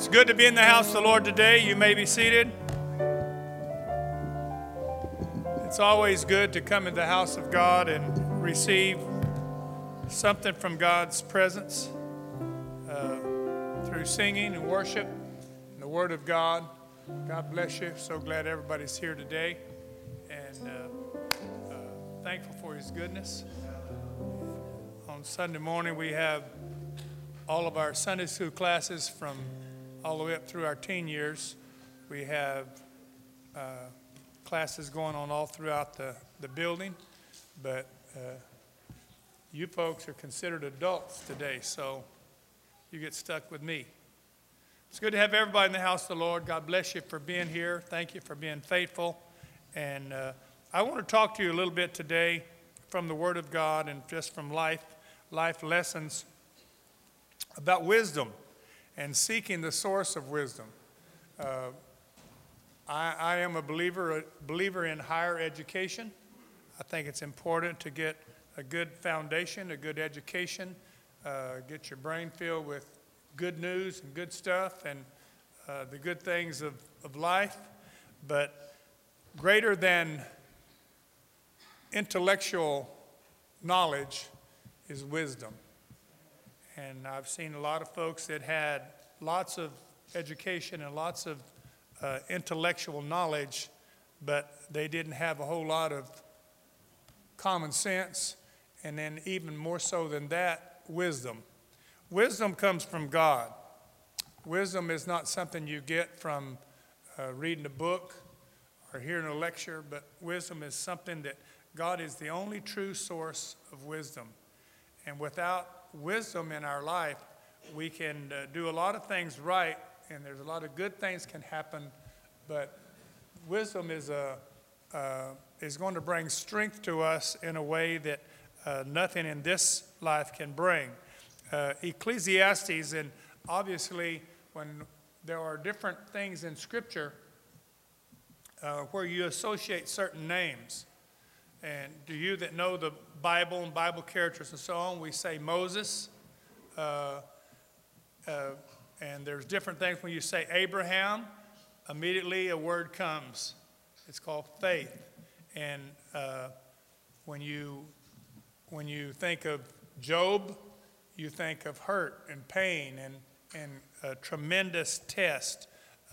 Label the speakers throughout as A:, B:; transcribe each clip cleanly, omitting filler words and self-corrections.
A: It's good to be in the house of the Lord today. You may be seated. It's always good to come into the house of God and receive something from God's presence through singing and worship and the Word of God. God bless you. So glad everybody's here today, and thankful for His goodness. On Sunday morning, we have all of our Sunday school classes from all the way up through our teen years. We have classes going on all throughout the building, but you folks are considered adults today, so you get stuck with me. It's good to have everybody in the house of the Lord. God bless you for being here. Thank you for being faithful. And I want to talk to you a little bit today from the Word of God and just from life lessons about wisdom and seeking the source of wisdom. I am a believer in higher education. I think it's important to get a good foundation, a good education, get your brain filled with good news and good stuff and the good things of life. But greater than intellectual knowledge is wisdom. And I've seen a lot of folks that had lots of education and lots of intellectual knowledge, but they didn't have a whole lot of common sense, and then even more so than that, wisdom. Wisdom comes from God. Wisdom is not something you get from reading a book or hearing a lecture, but wisdom is something that God is the only true source of wisdom. And without wisdom in our life, we can do a lot of things right, and there's a lot of good things can happen, but wisdom is going to bring strength to us in a way that nothing in this life can bring. Ecclesiastes, and obviously when there are different things in Scripture where you associate certain names. And do you that know the Bible and Bible characters and so on, we say Moses, and there's different things. When you say Abraham, immediately a word comes. It's called faith. And when you think of Job, you think of hurt and pain and a tremendous test.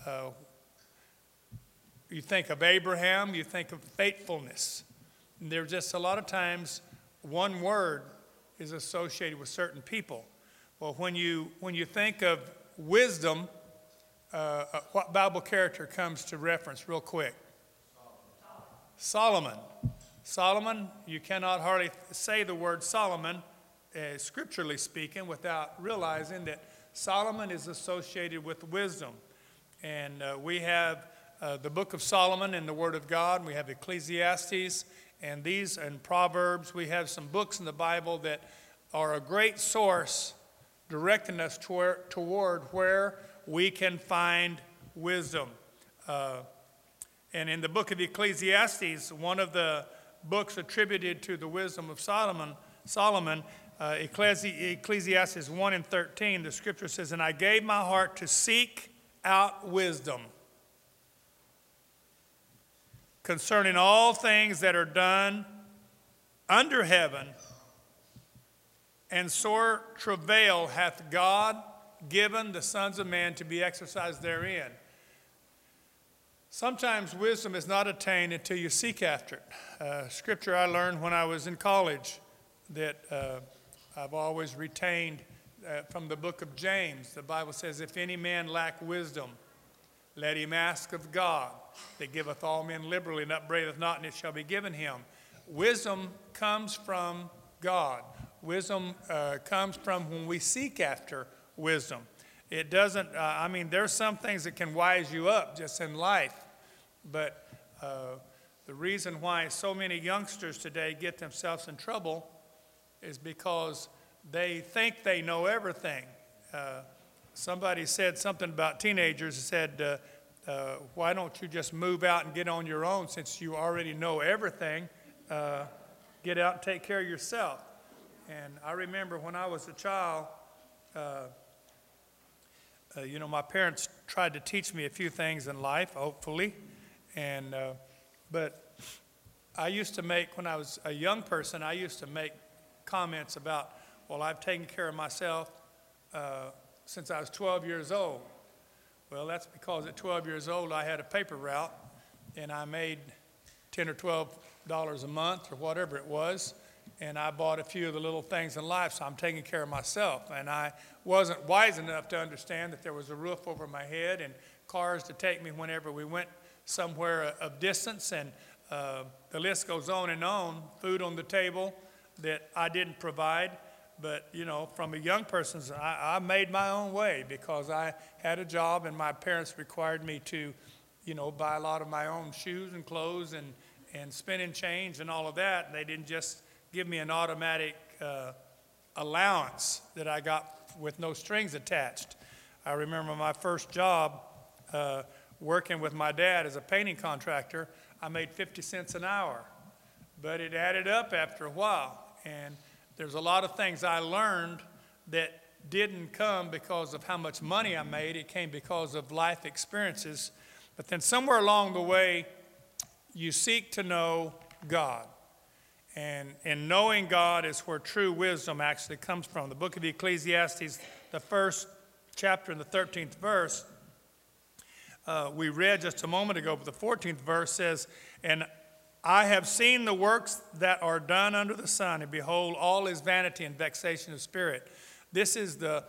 A: You think of Abraham, you think of faithfulness. And there's just a lot of times one word is associated with certain people. Well, when you think of wisdom, what Bible character comes to reference real quick? Solomon. Solomon, you cannot hardly say the word Solomon, scripturally speaking, without realizing that Solomon is associated with wisdom. And we have the book of Solomon in the Word of God. We have Ecclesiastes. And these and Proverbs, we have some books in the Bible that are a great source directing us toward where we can find wisdom. And in the book of Ecclesiastes, one of the books attributed to the wisdom of Solomon, Ecclesiastes 1 and 13, the scripture says, "And I gave my heart to seek out wisdom concerning all things that are done under heaven, and sore travail hath God given the sons of men to be exercised therein." Sometimes wisdom is not attained until you seek after it. Scripture I learned when I was in college that I've always retained from the book of James. The Bible says, "If any man lack wisdom, let him ask of God, that giveth all men liberally, and upbraideth not, and it shall be given him." Wisdom comes from God. Wisdom comes from when we seek after wisdom. It doesn't, there's some things that can wise you up just in life, but the reason why so many youngsters today get themselves in trouble is because they think they know everything. Somebody said something about teenagers. Said, why don't you just move out and get on your own since you already know everything? Get out and take care of yourself. And I remember when I was a child, My parents tried to teach me a few things in life, hopefully, but I used to make, when I was a young person, I used to make comments about, well, I've taken care of myself since I was 12 years old. Well, that's because at 12 years old, I had a paper route, and I made $10 or $12 a month or whatever it was, and I bought a few of the little things in life, so I'm taking care of myself. And I wasn't wise enough to understand that there was a roof over my head and cars to take me whenever we went somewhere of distance, and the list goes on and on, food on the table that I didn't provide. But, from a young person, I made my own way because I had a job and my parents required me to, buy a lot of my own shoes and clothes and spending change and all of that. They didn't just give me an automatic allowance that I got with no strings attached. I remember my first job working with my dad as a painting contractor. I made 50 cents an hour, but it added up after a while. And there's a lot of things I learned that didn't come because of how much money I made. It came because of life experiences. But then somewhere along the way, you seek to know God. And knowing God is where true wisdom actually comes from. The book of Ecclesiastes, the first chapter and the 13th verse, we read just a moment ago, but the 14th verse says, "And I have seen the works that are done under the sun, and behold, all is vanity and vexation of spirit." This is the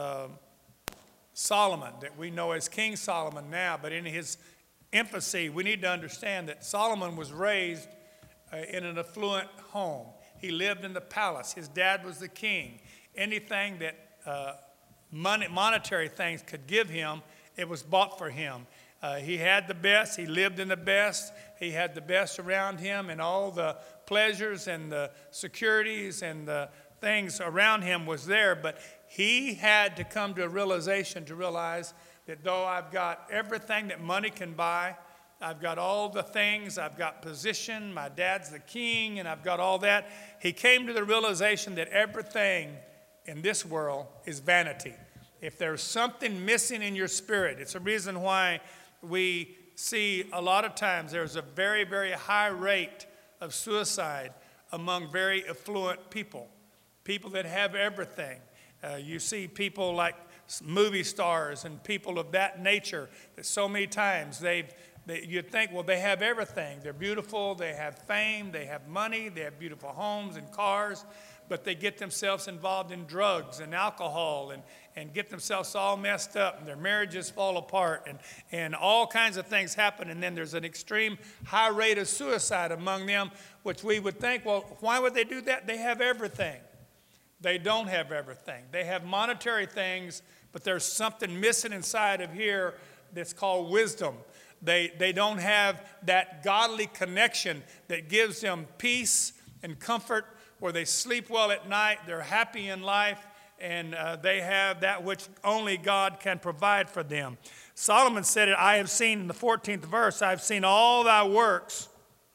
A: Solomon that we know as King Solomon now, but in his infancy, we need to understand that Solomon was raised in an affluent home. He lived in the palace. His dad was the king. Anything that monetary things could give him, it was bought for him. He had the best. He lived in the best. He had the best around him, and all the pleasures and the securities and the things around him was there. But he had to come to a realization to realize that though I've got everything that money can buy, I've got all the things, I've got position, my dad's the king, and I've got all that. He came to the realization that everything in this world is vanity. If there's something missing in your spirit, it's a reason why we see a lot of times there's a very, very high rate of suicide among very affluent people, people that have everything. You see people like movie stars and people of that nature that so many times you'd think, well, they have everything. They're beautiful, they have fame, they have money, they have beautiful homes and cars, but they get themselves involved in drugs and alcohol and get themselves all messed up, and their marriages fall apart, and all kinds of things happen, and then there's an extreme high rate of suicide among them, which we would think, well, why would they do that? They have everything. They don't have everything. They have monetary things, but there's something missing inside of here that's called wisdom. They don't have that godly connection that gives them peace and comfort, where they sleep well at night, they're happy in life, and they have that which only God can provide for them. Solomon said it, I have seen, in the 14th verse, I have seen all thy works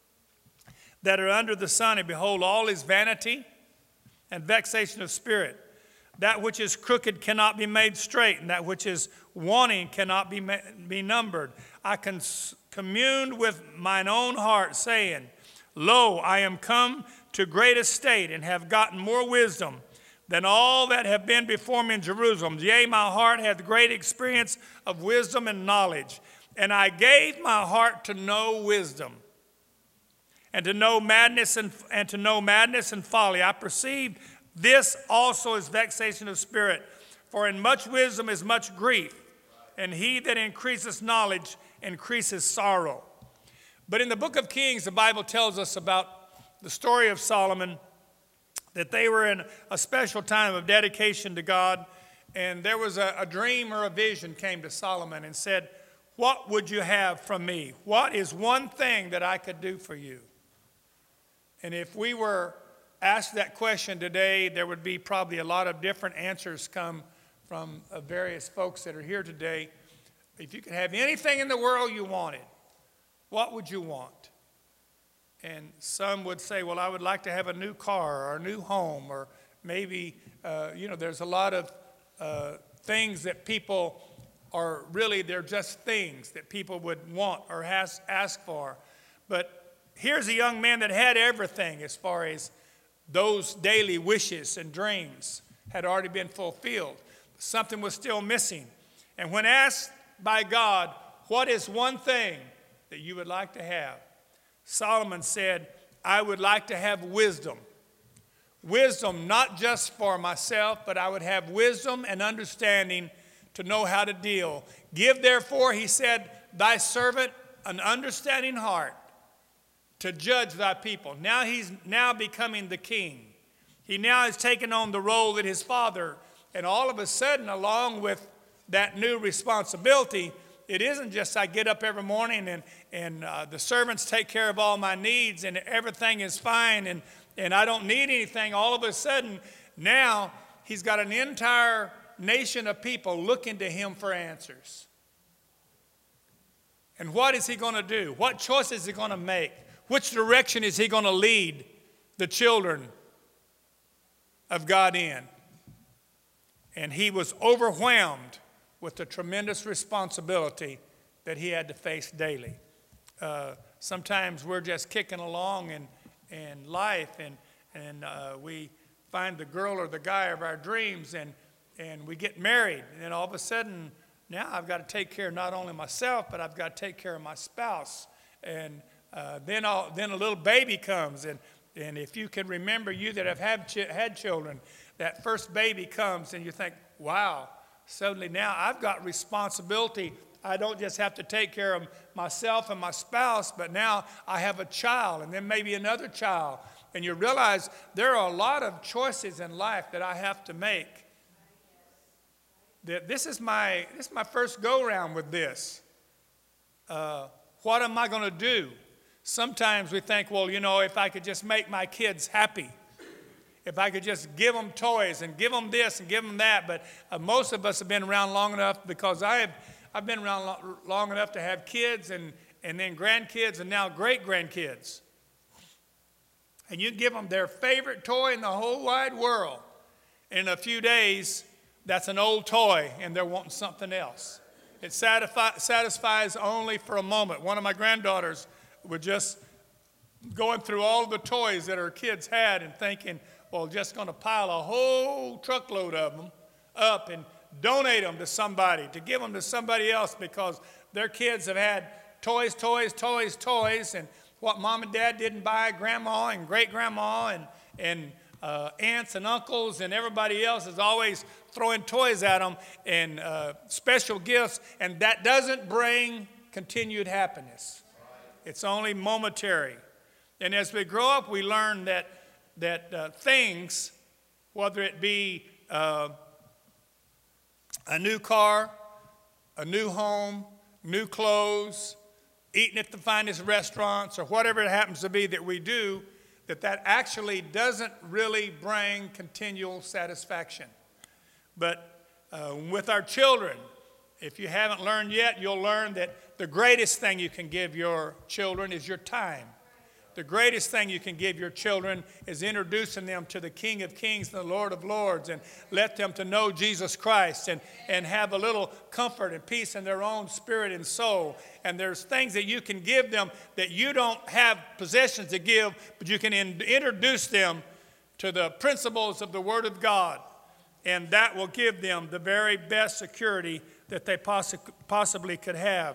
A: that are under the sun, and behold, all is vanity and vexation of spirit. That which is crooked cannot be made straight, and that which is wanting cannot be numbered. I communed with mine own heart, saying, Lo, I am come to great estate, and have gotten more wisdom than all that have been before me in Jerusalem. Yea, my heart hath great experience of wisdom and knowledge. And I gave my heart to know wisdom, and to know madness and folly. I perceived this also is vexation of spirit. For in much wisdom is much grief, and he that increases knowledge increases sorrow. But in the book of Kings, the Bible tells us about the story of Solomon, that they were in a special time of dedication to God, and there was a dream or a vision came to Solomon and said, what would you have from me? What is one thing that I could do for you? And if we were asked that question today, there would be probably a lot of different answers come from various folks that are here today. If you could have anything in the world you wanted, what would you want? And some would say, well, I would like to have a new car or a new home, or maybe, there's a lot of things that people or really they're just things that people would want or ask for. But here's a young man that had everything as far as those daily wishes and dreams had already been fulfilled. Something was still missing. And when asked by God, what is one thing that you would like to have? Solomon said, I would like to have wisdom. Wisdom not just for myself, but I would have wisdom and understanding to know how to deal. Give therefore, he said, thy servant an understanding heart to judge thy people. Now he's now becoming the king. He now has taken on the role that his father, and all of a sudden, along with that new responsibility, it isn't just I get up every morning and the servants take care of all my needs and everything is fine and I don't need anything. All of a sudden, now he's got an entire nation of people looking to him for answers. And what is he going to do? What choice is he going to make? Which direction is he going to lead the children of God in? And he was overwhelmed with the tremendous responsibility that he had to face daily. Sometimes we're just kicking along in life and we find the girl or the guy of our dreams and we get married. And then all of a sudden, now I've got to take care of not only myself, but I've got to take care of my spouse. And then a little baby comes. And if you can remember, you that have had children, that first baby comes and you think, wow, suddenly now I've got responsibility. I don't just have to take care of myself and my spouse, but now I have a child and then maybe another child. And you realize there are a lot of choices in life that I have to make. This is my first go-around with this. What am I going to do? Sometimes we think, well, if I could just make my kids happy, if I could just give them toys and give them this and give them that. But most of us have been around long enough, because I've been around long enough to have kids and then grandkids and now great-grandkids. And you give them their favorite toy in the whole wide world. In a few days, that's an old toy and they're wanting something else. It satisfies only for a moment. One of my granddaughters was just going through all the toys that her kids had and thinking, well, just going to pile a whole truckload of them up and donate them to somebody, to give them to somebody else, because their kids have had toys, and what mom and dad didn't buy, grandma and great-grandma and aunts and uncles and everybody else is always throwing toys at them and special gifts, and that doesn't bring continued happiness. It's only momentary. And as we grow up, we learn that things, whether it be a new car, a new home, new clothes, eating at the finest restaurants, or whatever it happens to be that we do, that actually doesn't really bring continual satisfaction. But with our children, if you haven't learned yet, you'll learn that the greatest thing you can give your children is your time. The greatest thing you can give your children is introducing them to the King of Kings and the Lord of Lords, and let them to know Jesus Christ and have a little comfort and peace in their own spirit and soul. And there's things that you can give them that you don't have possessions to give, but you can introduce them to the principles of the Word of God. And that will give them the very best security that they possibly could have.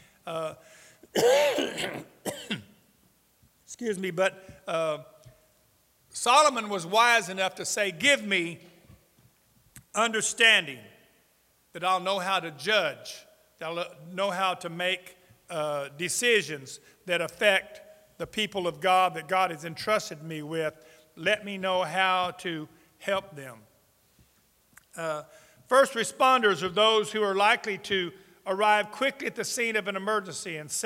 A: Excuse me, but Solomon was wise enough to say, give me understanding that I'll know how to judge, that I'll know how to make decisions that affect the people of God that God has entrusted me with. Let me know how to help them. First responders are those who are likely to arrive quickly at the scene of an emergency and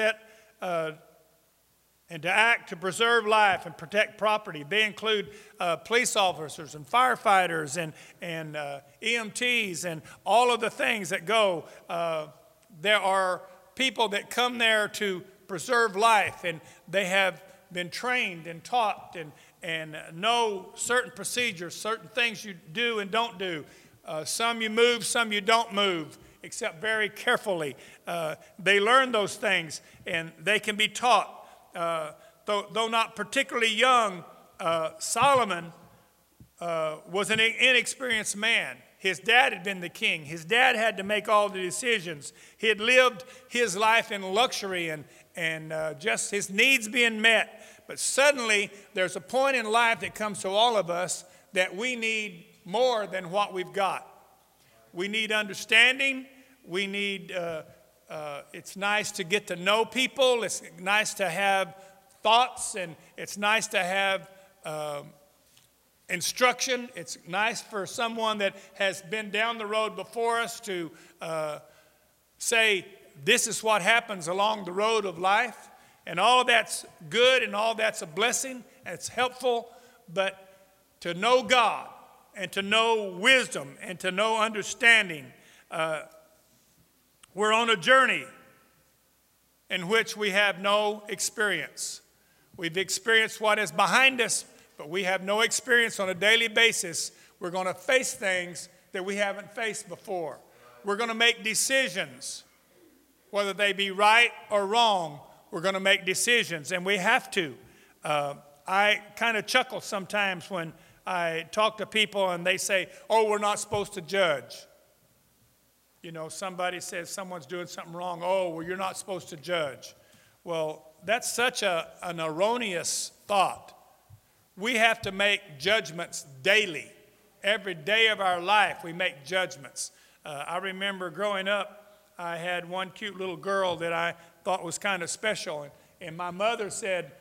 A: and to act to preserve life and protect property. They include police officers and firefighters and EMTs and all of the things that go. There are people that come there to preserve life, and they have been trained and taught and know certain procedures, certain things you do and don't do. Some you move, some you don't move. except very carefully. They learn those things, and they can be taught. Though not particularly young, Solomon was an inexperienced man. His dad had been the king. His dad had to make all the decisions. He had lived his life in luxury and just his needs being met. But suddenly, there's a point in life that comes to all of us that we need more than what we've got. We need understanding. We need, it's nice to get to know people. It's nice to have thoughts, and it's nice to have instruction. It's nice for someone that has been down the road before us to say, this is what happens along the road of life. And all that's good, and all that's a blessing, and it's helpful. But to know God, and to know wisdom, and to know understanding, we're on a journey in which we have no experience. We've experienced what is behind us, but we have no experience on a daily basis. We're going to face things that we haven't faced before. We're going to make decisions, whether they be right or wrong. We're going to make decisions, and we have to. I kind of chuckle sometimes when I talk to people and they say, oh, we're not supposed to judge. You know, somebody says someone's doing something wrong. Oh, well, you're not supposed to judge. Well, that's such an erroneous thought. We have to make judgments daily. Every day of our life, we make judgments. I remember growing up, I had one cute little girl that I thought was kind of special. And my mother said,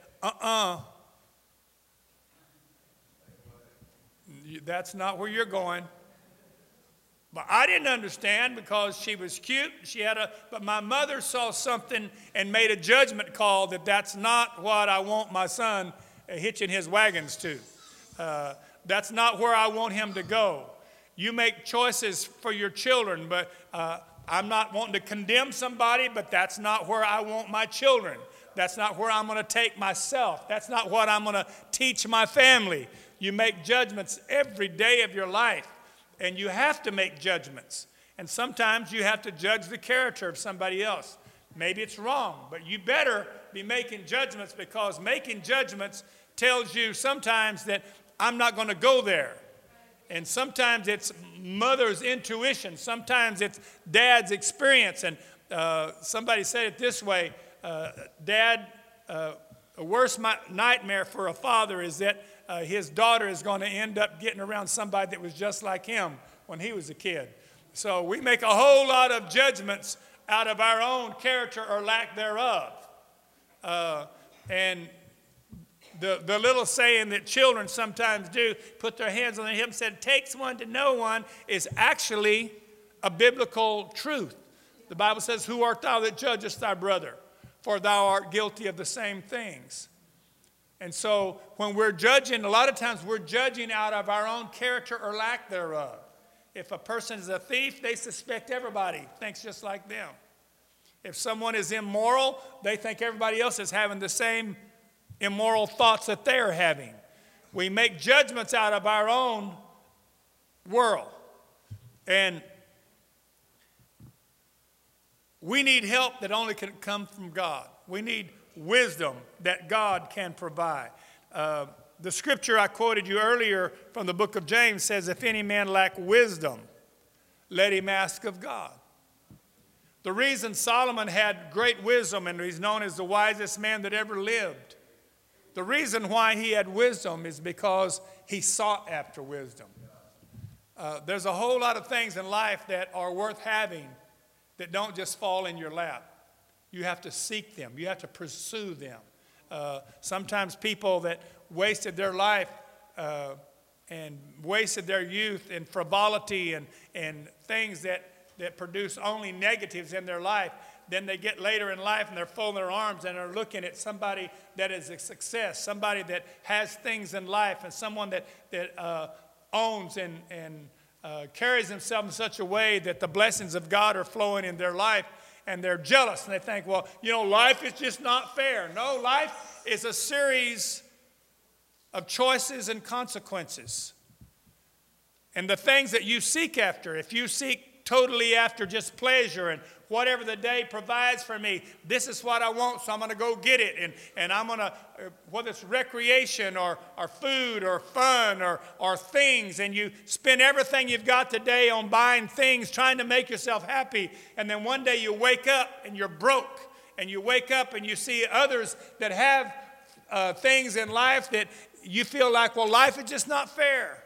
A: that's not where you're going. But I didn't understand because she was cute. But my mother saw something and made a judgment call that that's not what I want my son hitching his wagons to. That's not where I want him to go. You make choices for your children, but I'm not wanting to condemn somebody, but that's not where I want my children. That's not where I'm going to take myself. That's not what I'm going to teach my family. You make judgments every day of your life, and you have to make judgments. And sometimes you have to judge the character of somebody else. Maybe it's wrong, but you better be making judgments, because making judgments tells you sometimes that I'm not going to go there. And sometimes it's mother's intuition. Sometimes it's dad's experience. And somebody said it this way, Dad, a worst nightmare for a father is that his daughter is going to end up getting around somebody that was just like him when he was a kid. So we make a whole lot of judgments out of our own character or lack thereof. And the little saying that children sometimes do, put their hands on their hip and said, takes one to know one, is actually a biblical truth. The Bible says, who art thou that judgest thy brother? For thou art guilty of the same things. And so when we're judging, a lot of times we're judging out of our own character or lack thereof. If a person is a thief, they suspect everybody thinks just like them. If someone is immoral, they think everybody else is having the same immoral thoughts that they're having. We make judgments out of our own world. And we need help that only can come from God. We need wisdom that God can provide. The scripture I quoted you earlier from the book of James says, if any man lack wisdom, let him ask of God. The reason Solomon had great wisdom, and he's known as the wisest man that ever lived, the reason why he had wisdom is because he sought after wisdom. There's a whole lot of things in life that are worth having that don't just fall in your lap. You have to seek them. You have to pursue them. Sometimes people that wasted their life and wasted their youth in frivolity and things that produce only negatives in their life, then they get later in life and they're folding their arms and are looking at somebody that is a success, somebody that has things in life, and someone that owns and carries himself in such a way that the blessings of God are flowing in their life, and they're jealous and they think, well, you know, life is just not fair. No, life is a series of choices and consequences. And the things that you seek after, if you seek totally after just pleasure and whatever the day provides for me. This is what I want, so I'm going to go get it. And I'm going to, whether it's recreation or food or fun or things, and you spend everything you've got today on buying things, trying to make yourself happy, and then one day you wake up and you're broke, and you wake up and you see others that have things in life that you feel like, well, life is just not fair.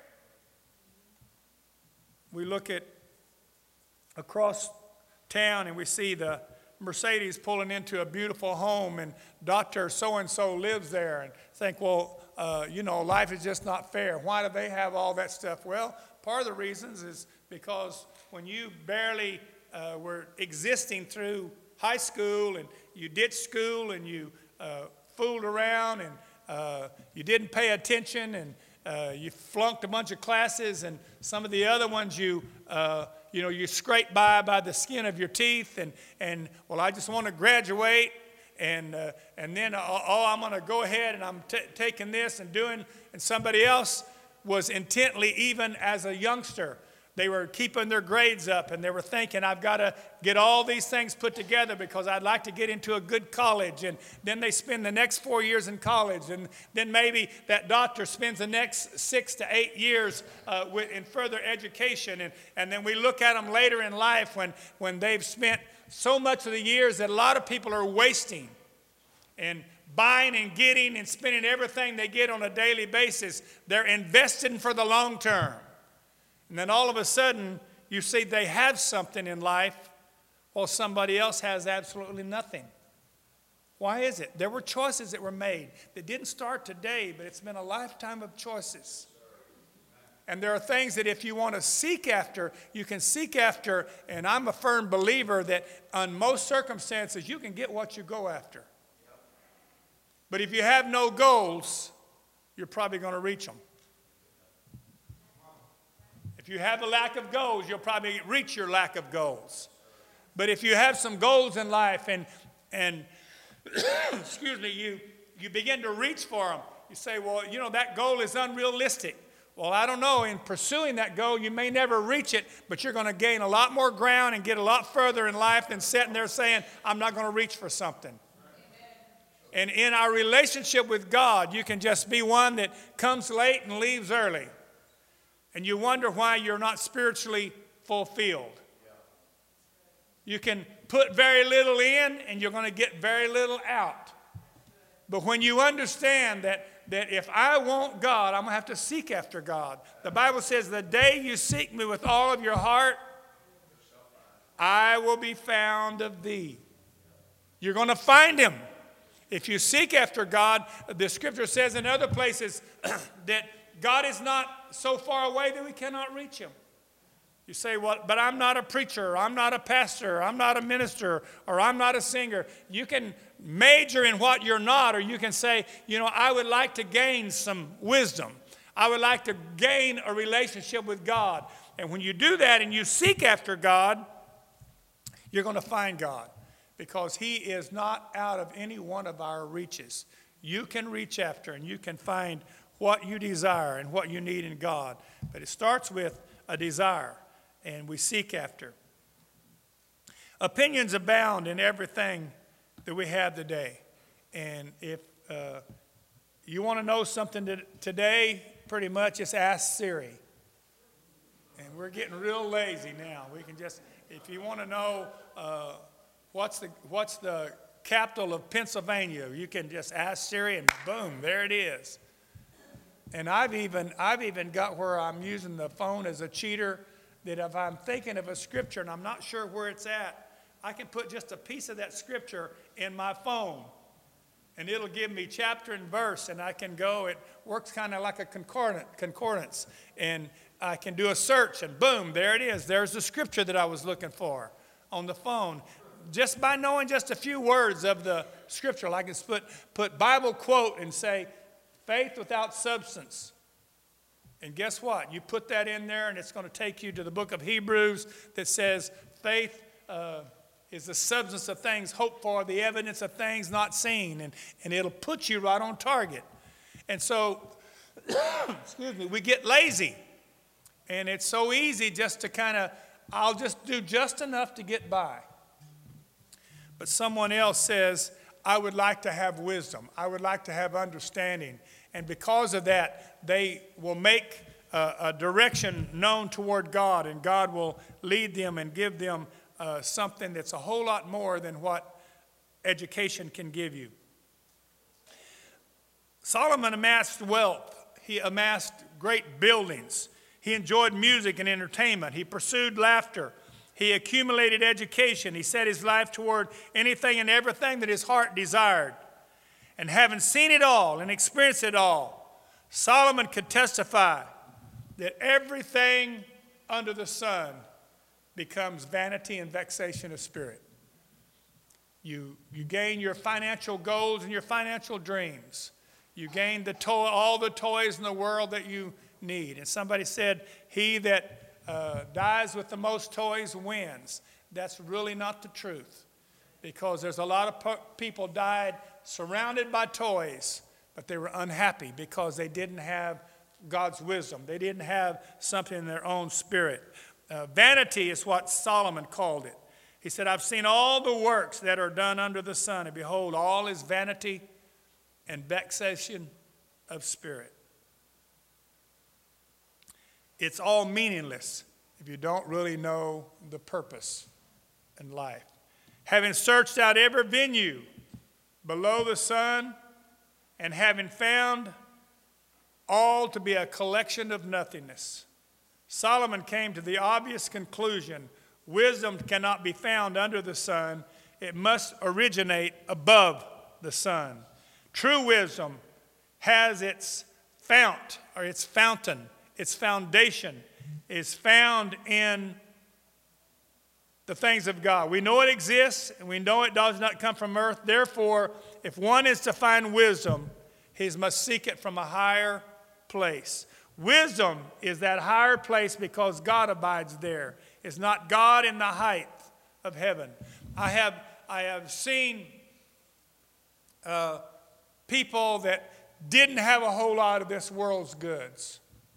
A: We look at across town and we see the Mercedes pulling into a beautiful home and Dr. So-and-so lives there and think, well, life is just not fair. Why do they have all that stuff? Well, part of the reasons is because when you barely were existing through high school and you ditched school and you fooled around and you didn't pay attention and you flunked a bunch of classes, and some of the other ones you scrape by the skin of your teeth, and well, I just want to graduate, and then I'm going to go ahead and I'm taking this and doing, and somebody else was intently, even as a youngster, they were keeping their grades up, and they were thinking, I've got to get all these things put together because I'd like to get into a good college. And then they spend the next 4 years in college. And then maybe that doctor spends the next 6 to 8 years in further education. And then we look at them later in life when they've spent so much of the years that a lot of people are wasting and buying and getting and spending everything they get on a daily basis. They're investing for the long term. And then all of a sudden, you see they have something in life while somebody else has absolutely nothing. Why is it? There were choices that were made that didn't start today, but it's been a lifetime of choices. And there are things that if you want to seek after, you can seek after. And I'm a firm believer that on most circumstances, you can get what you go after. But if you have no goals, you're probably going to reach them. If you have a lack of goals, you'll probably reach your lack of goals. But if you have some goals in life and excuse me, you begin to reach for them, you say, well, that goal is unrealistic. Well, I don't know. In pursuing that goal, you may never reach it, but you're going to gain a lot more ground and get a lot further in life than sitting there saying, I'm not going to reach for something. And in our relationship with God, you can just be one that comes late and leaves early. And you wonder why you're not spiritually fulfilled. You can put very little in and you're going to get very little out. But when you understand that if I want God, I'm going to have to seek after God. The Bible says, the day you seek me with all of your heart, I will be found of thee. You're going to find him. If you seek after God, the scripture says in other places that God is not so far away that we cannot reach him. You say, well, but I'm not a preacher, or I'm not a pastor, or I'm not a minister, or I'm not a singer. You can major in what you're not, or you can say, I would like to gain some wisdom. I would like to gain a relationship with God. And when you do that and you seek after God, you're going to find God, because he is not out of any one of our reaches. You can reach after and you can find what you desire and what you need in God. But it starts with a desire, and we seek after. Opinions abound in everything that we have today. And if you want to know something today, pretty much just ask Siri. And we're getting real lazy now. We can just, if you want to know what's the capital of Pennsylvania, you can just ask Siri and boom, there it is. And I've even got where I'm using the phone as a cheater, that if I'm thinking of a scripture and I'm not sure where it's at, I can put just a piece of that scripture in my phone, and it'll give me chapter and verse, and I can go. It works kind of like a concordance, and I can do a search, and boom, there it is. There's the scripture that I was looking for on the phone. Just by knowing just a few words of the scripture, like I can put Bible quote and say, faith without substance. And guess what? You put that in there, and it's going to take you to the book of Hebrews that says faith is the substance of things hoped for, the evidence of things not seen. And it'll put you right on target. And so, excuse me, we get lazy. And it's so easy just to kind of I'll just do just enough to get by. But someone else says, I would like to have wisdom. I would like to have understanding. And because of that, they will make a direction known toward God, and God will lead them and give them something that's a whole lot more than what education can give you. Solomon amassed wealth. He amassed great buildings. He enjoyed music and entertainment. He pursued laughter. He accumulated education. He set his life toward anything and everything that his heart desired. And having seen it all and experienced it all, Solomon could testify that everything under the sun becomes vanity and vexation of spirit. You gain your financial goals and your financial dreams. You gain all the toys in the world that you need. And somebody said, he that dies with the most toys wins. That's really not the truth, because there's a lot of people died surrounded by toys, but they were unhappy because they didn't have God's wisdom. They didn't have something in their own spirit. Vanity is what Solomon called it. He said, I've seen all the works that are done under the sun, and behold, all is vanity and vexation of spirit. It's all meaningless if you don't really know the purpose in life. Having searched out every venue below the sun, and having found all to be a collection of nothingness, Solomon came to the obvious conclusion: wisdom cannot be found under the sun. It must originate above the sun. True wisdom has its fount, or its fountain, its foundation is found in the things of God. We know it exists, and we know it does not come from earth. Therefore, if one is to find wisdom, he must seek it from a higher place. Wisdom is that higher place because God abides there. It's not God in the height of heaven. I have seen people that didn't have a whole lot of this world's goods,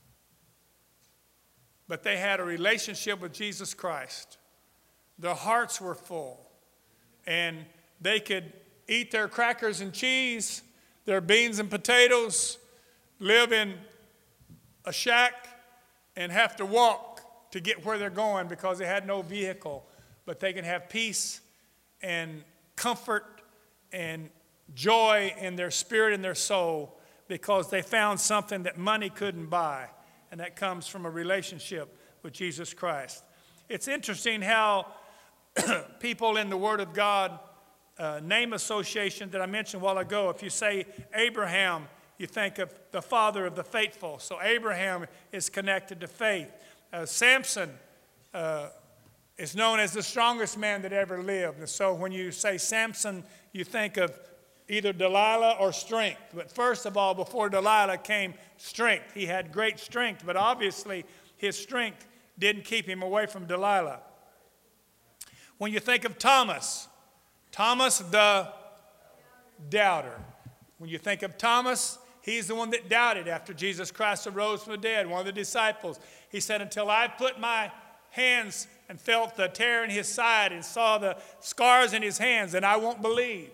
A: but they had a relationship with Jesus Christ. Their hearts were full, and they could eat their crackers and cheese, their beans and potatoes, live in a shack, and have to walk to get where they're going because they had no vehicle. But they can have peace and comfort and joy in their spirit and their soul because they found something that money couldn't buy, and that comes from a relationship with Jesus Christ. It's interesting how people in the Word of God, name association that I mentioned a while ago, if you say Abraham, you think of the father of the faithful. So Abraham is connected to faith. Samson is known as the strongest man that ever lived. And so when you say Samson, you think of either Delilah or strength. But first of all, before Delilah came strength. He had great strength, but obviously his strength didn't keep him away from Delilah. When you think of Thomas the doubter. When you think of Thomas, he's the one that doubted after Jesus Christ arose from the dead, one of the disciples. He said, until I put my hands and felt the tear in his side and saw the scars in his hands, then I won't believe.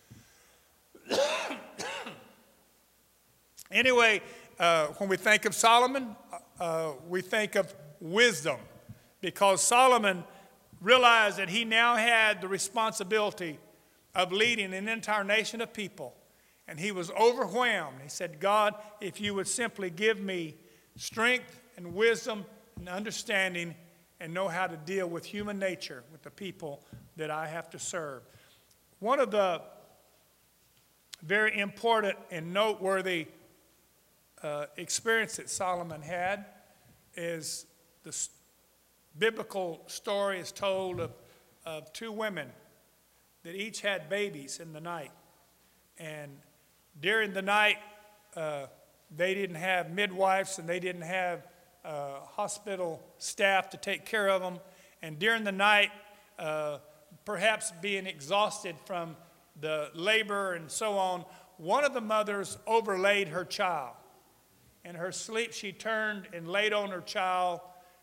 A: Anyway, when we think of Solomon, we think of wisdom, because Solomon realized that he now had the responsibility of leading an entire nation of people. And he was overwhelmed. He said, God, if you would simply give me strength and wisdom and understanding and know how to deal with human nature, with the people that I have to serve. One of the very important and noteworthy experience that Solomon had is the biblical story is told of two women that each had babies in the night. And during the night, they didn't have midwives and they didn't have hospital staff to take care of them. And during the night, perhaps being exhausted from the labor and so on, one of the mothers overlaid her child. In her sleep, she turned and laid on her child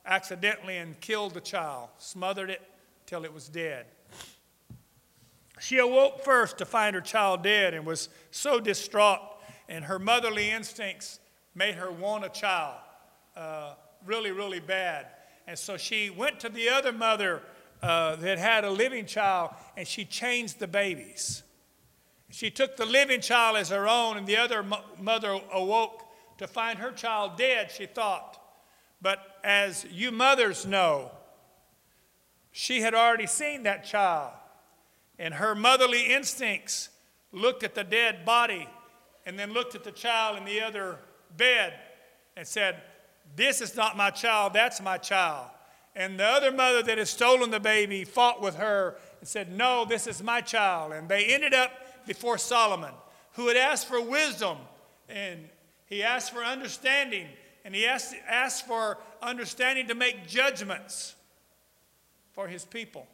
A: accidentally and killed the child, smothered it till it was dead. She awoke first to find her child dead and was so distraught, and her motherly instincts made her want a child really, really bad. And so she went to the other mother that had a living child, and she changed the babies. She took the living child as her own, and the other mother awoke to find her child dead, she thought. But as you mothers know, she had already seen that child, and her motherly instincts looked at the dead body and then looked at the child in the other bed and said, "This is not my child, that's my child." And the other mother that had stolen the baby fought with her and said, "No, this is my child." And they ended up before Solomon, who had asked for wisdom, and he asked for understanding, and he asked for understanding to make judgments for his people.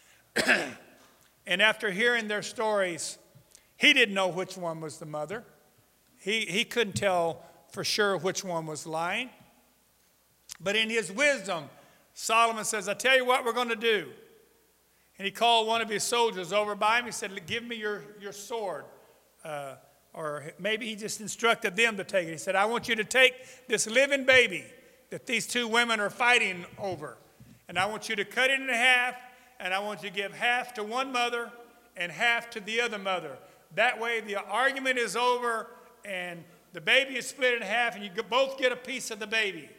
A: And after hearing their stories, he didn't know which one was the mother. He couldn't tell for sure which one was lying. But in his wisdom, Solomon says, "I tell you what we're going to do." And he called one of his soldiers over by him. He said, "Give me your sword." Or maybe he just instructed them to take it. He said, "I want you to take this living baby that these two women are fighting over, and I want you to cut it in half, and I want you to give half to one mother and half to the other mother. That way the argument is over, and the baby is split in half, and you both get a piece of the baby."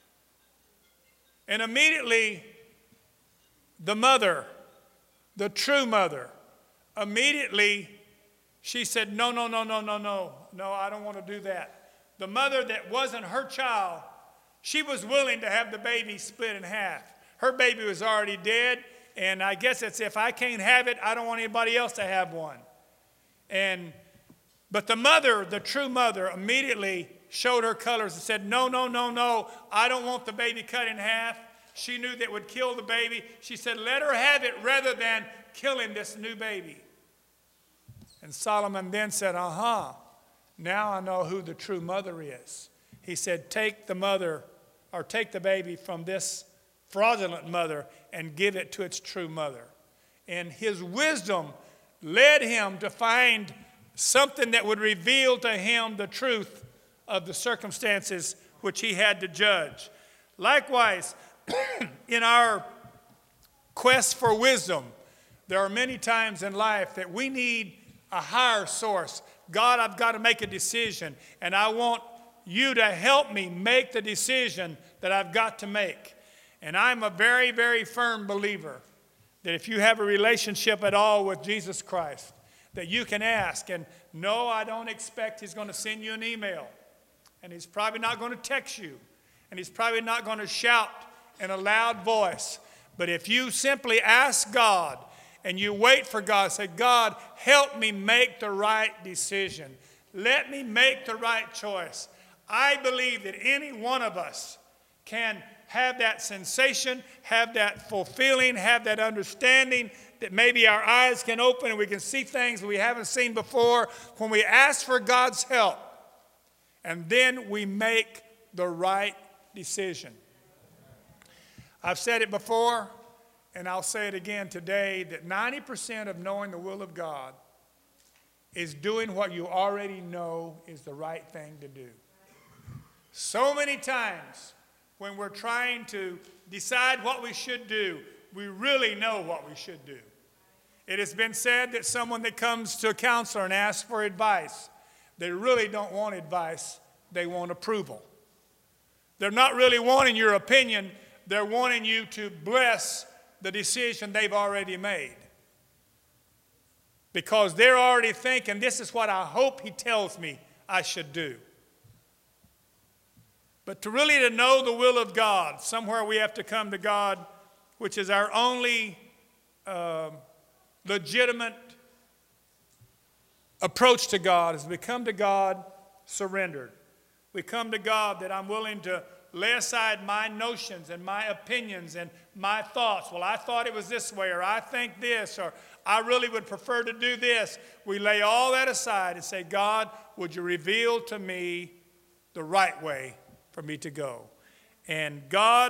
A: And immediately, the mother, the true mother, immediately she said, "No, no, no, no, no, no. No, I don't want to do that." The mother that wasn't her child, she was willing to have the baby split in half. Her baby was already dead, and I guess it's, if I can't have it, I don't want anybody else to have one. But the mother, the true mother, immediately showed her colors and said, "No, no, no, no, I don't want the baby cut in half." She knew that would kill the baby. She said, "Let her have it rather than killing this new baby." And Solomon then said, "Now I know who the true mother is." He said, "Take the baby from this fraudulent mother and give it to its true mother." And his wisdom led him to find something that would reveal to him the truth of the circumstances which he had to judge. Likewise, in our quest for wisdom, there are many times in life that we need a higher source. God, I've got to make a decision, and I want you to help me make the decision that I've got to make. And I'm a very, very firm believer that if you have a relationship at all with Jesus Christ, that you can ask. And no, I don't expect he's going to send you an email. And he's probably not going to text you. And he's probably not going to shout in a loud voice. But if you simply ask God and you wait for God, say, "God, help me make the right decision. Let me make the right choice." I believe that any one of us can have that sensation, have that fulfilling, have that understanding that maybe our eyes can open and we can see things we haven't seen before when we ask for God's help. And then we make the right decision. I've said it before, and I'll say it again today, that 90% of knowing the will of God is doing what you already know is the right thing to do. So many times when we're trying to decide what we should do, we really know what we should do. It has been said that someone that comes to a counselor and asks for advice, they really don't want advice, they want approval. They're not really wanting your opinion, they're wanting you to bless the decision they've already made. Because they're already thinking, this is what I hope he tells me I should do. But to really know the will of God, somewhere we have to come to God, which is our only legitimate approach to God, is we come to God surrendered. We come to God that I'm willing to lay aside my notions and my opinions and my thoughts. Well, I thought it was this way, or I think this, or I really would prefer to do this. We lay all that aside and say, "God, would you reveal to me the right way for me to go?" And God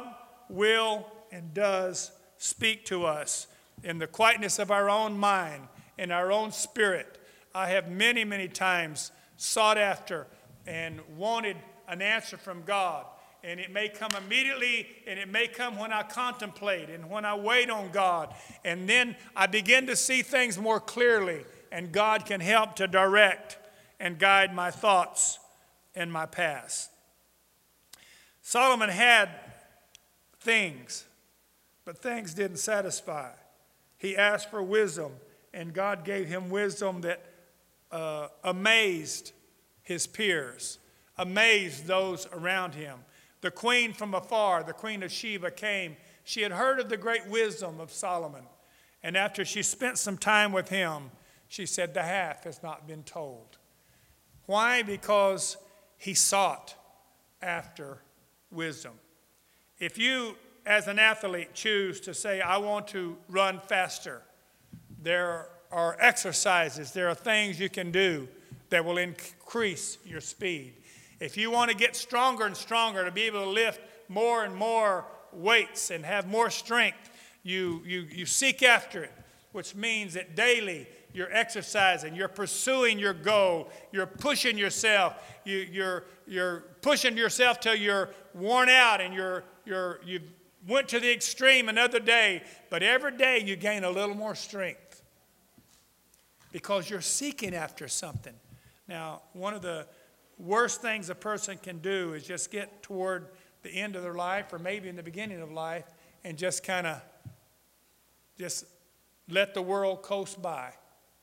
A: will and does speak to us in the quietness of our own mind, in our own spirit. I have many, many times sought after and wanted an answer from God. And it may come immediately, and it may come when I contemplate and when I wait on God. And then I begin to see things more clearly, and God can help to direct and guide my thoughts and my past. Solomon had things, but things didn't satisfy. He asked for wisdom, and God gave him wisdom that amazed his peers, amazed those around him. The queen from afar, the queen of Sheba, came. She had heard of the great wisdom of Solomon. And after she spent some time with him, she said, the half has not been told. Why? Because he sought after wisdom. If you, as an athlete, choose to say, I want to run faster, there are exercises, there are things you can do that will increase your speed. If you want to get stronger and stronger, to be able to lift more and more weights and have more strength, you seek after it, which means that daily you're exercising, you're pursuing your goal, you're pushing yourself, you're pushing yourself till you're worn out and you went to the extreme another day, but every day you gain a little more strength because you're seeking after something. Now, one of the worst things a person can do is just get toward the end of their life or maybe in the beginning of life and just kind of just let the world coast by.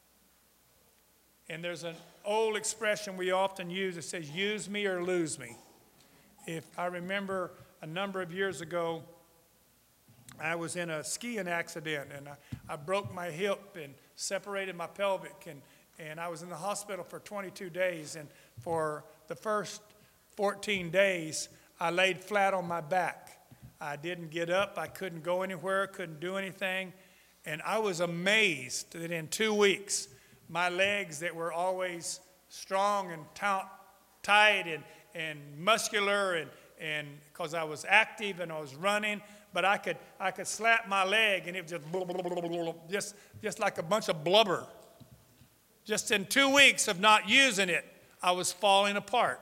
A: And there's an old expression we often use that says, use me or lose me. If I remember a number of years ago, I was in a skiing accident and I broke my hip and separated my pelvic and I was in the hospital for 22 days. And for the first 14 days, I laid flat on my back. I didn't get up. I couldn't go anywhere, couldn't do anything. And I was amazed that in 2 weeks, my legs that were always strong and tight and muscular and because I was active and I was running, but I could slap my leg and it was just like a bunch of blubber. Just in 2 weeks of not using it, I was falling apart.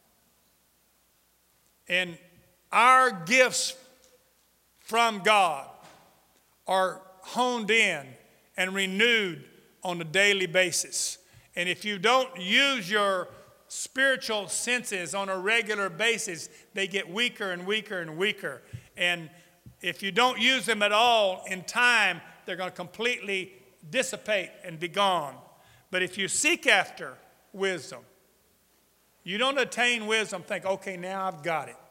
A: And our gifts from God are honed in and renewed on a daily basis. And if you don't use your spiritual senses on a regular basis, they get weaker and weaker and weaker. And if you don't use them at all in time, they're going to completely dissipate and be gone. But if you seek after wisdom, you don't attain wisdom, think, okay, now I've got it.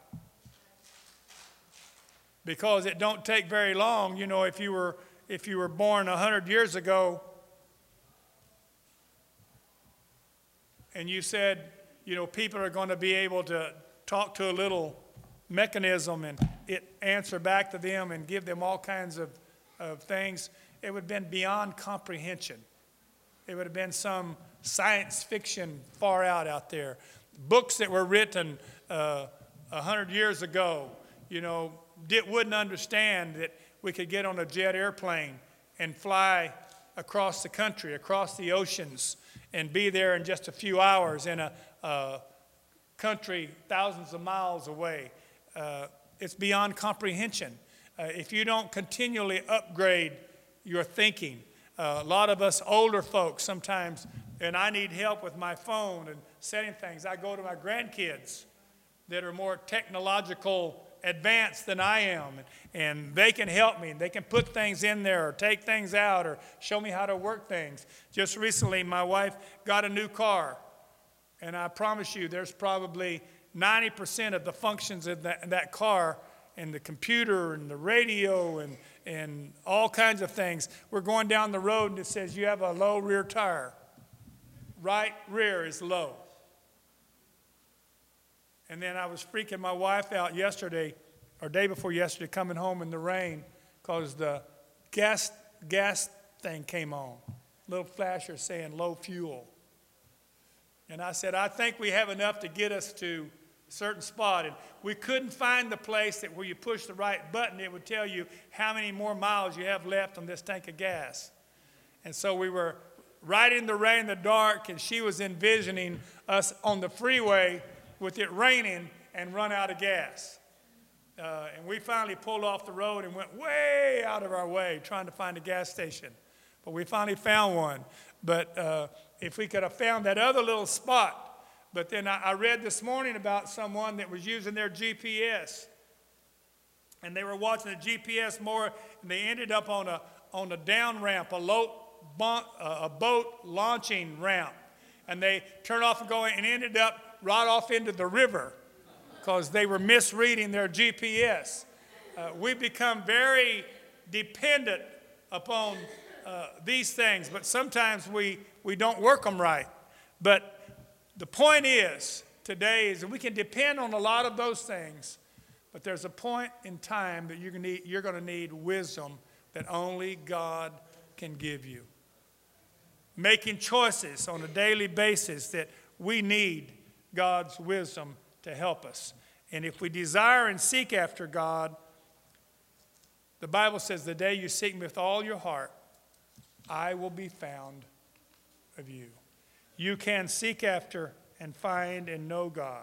A: Because it don't take very long. You know, if you were born 100 years ago and you said, you know, people are going to be able to talk to a little mechanism and it answer back to them and give them all kinds of things, it would have been beyond comprehension. It would have been some science fiction far out there. Books that were written 100 years ago, you know, wouldn't understand that we could get on a jet airplane and fly across the country, across the oceans, and be there in just a few hours in a country thousands of miles away. It's beyond comprehension. If you don't continually upgrade your thinking, a lot of us older folks sometimes, and I need help with my phone and setting things. I go to my grandkids that are more technological advanced than I am, and they can help me. They can put things in there or take things out or show me how to work things. Just recently, my wife got a new car, and I promise you there's probably 90% of the functions of that car and the computer and the radio and all kinds of things. We're going down the road and it says you have a low rear tire. Right rear is low. And then I was freaking my wife out yesterday, or day before yesterday, coming home in the rain because the gas thing came on. Little flasher saying low fuel. And I said, I think we have enough to get us to certain spot, and we couldn't find the place that where you push the right button, it would tell you how many more miles you have left on this tank of gas. And so we were right in the rain, the dark, and she was envisioning us on the freeway with it raining and run out of gas. And we finally pulled off the road and went way out of our way trying to find a gas station. But we finally found one. But if we could have found that other little spot. But then I read this morning about someone that was using their GPS. And they were watching the GPS more, and they ended up on a down ramp, a boat launching ramp. And they turned off and going and ended up right off into the river because they were misreading their GPS. We become very dependent upon these things, but sometimes we don't work them right. But the point is, today, is that we can depend on a lot of those things, but there's a point in time that you're going to need wisdom that only God can give you. Making choices on a daily basis that we need God's wisdom to help us. And if we desire and seek after God, the Bible says, the day you seek me with all your heart, I will be found of you. You can seek after and find and know God.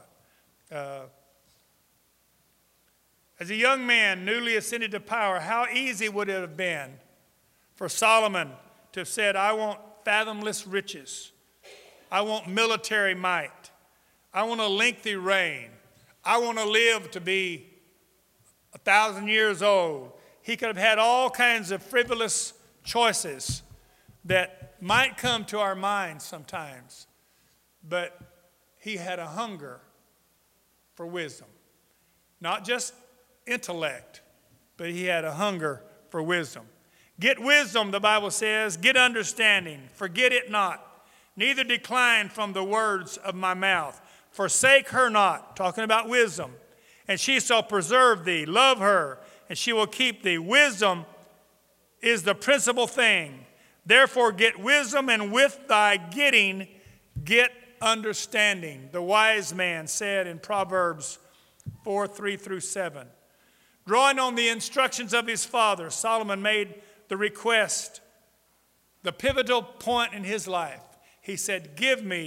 A: As a young man newly ascended to power, how easy would it have been for Solomon to have said, I want fathomless riches. I want military might. I want a lengthy reign. I want to live to be 1,000 years old. He could have had all kinds of frivolous choices that might come to our minds sometimes, but he had a hunger for wisdom. Not just intellect, but he had a hunger for wisdom. Get wisdom, the Bible says, get understanding, forget it not, neither decline from the words of my mouth. Forsake her not, talking about wisdom, and she shall preserve thee. Love her, and she will keep thee. Wisdom is the principal thing. Therefore get wisdom, and with thy getting, get understanding. The wise man said in Proverbs 4:3-7. Drawing on the instructions of his father, Solomon made the request, the pivotal point in his life. He said,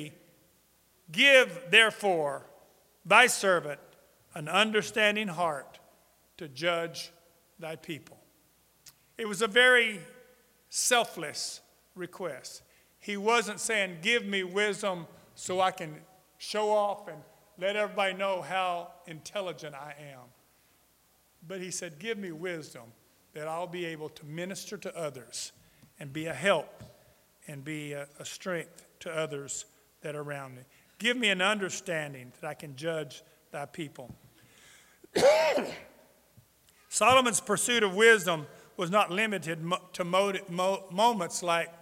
A: give therefore thy servant an understanding heart to judge thy people. It was a very selfless request. He wasn't saying, give me wisdom so I can show off and let everybody know how intelligent I am. But he said, give me wisdom that I'll be able to minister to others and be a help and be a strength to others that are around me. Give me an understanding that I can judge thy people. Solomon's pursuit of wisdom was not limited to moments like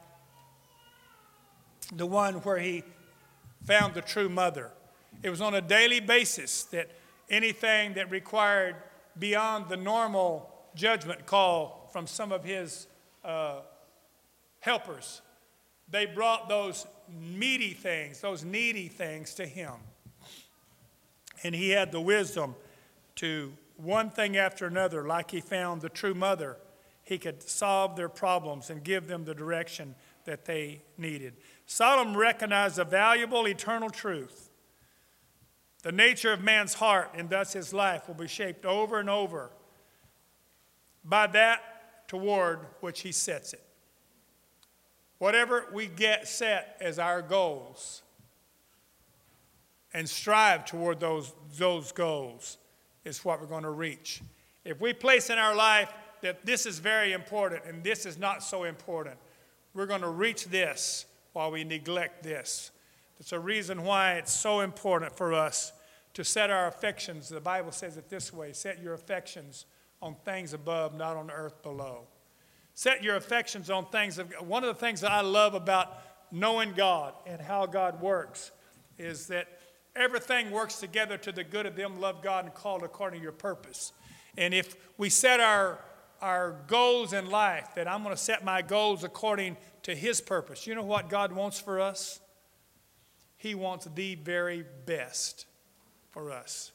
A: the one where he found the true mother. It was on a daily basis that anything that required beyond the normal judgment call from some of his helpers, they brought those meaty things, those needy things to him. And he had the wisdom to, one thing after another, like he found the true mother, he could solve their problems and give them the direction that they needed. Solomon recognized a valuable eternal truth. The nature of man's heart and thus his life will be shaped over and over by that toward which he sets it. Whatever we get set as our goals and strive toward those goals is what we're going to reach. If we place in our life that this is very important and this is not so important, we're going to reach this while we neglect this. That's a reason why it's so important for us to set our affections. The Bible says it this way: set your affections on things above, not on earth below. Set your affections on things of God. One of the things that I love about knowing God and how God works is that everything works together to the good of them who love God and called according to your purpose. And if we set our goals in life, that I'm going to set my goals according to his purpose. You know what God wants for us? He wants the very best for us.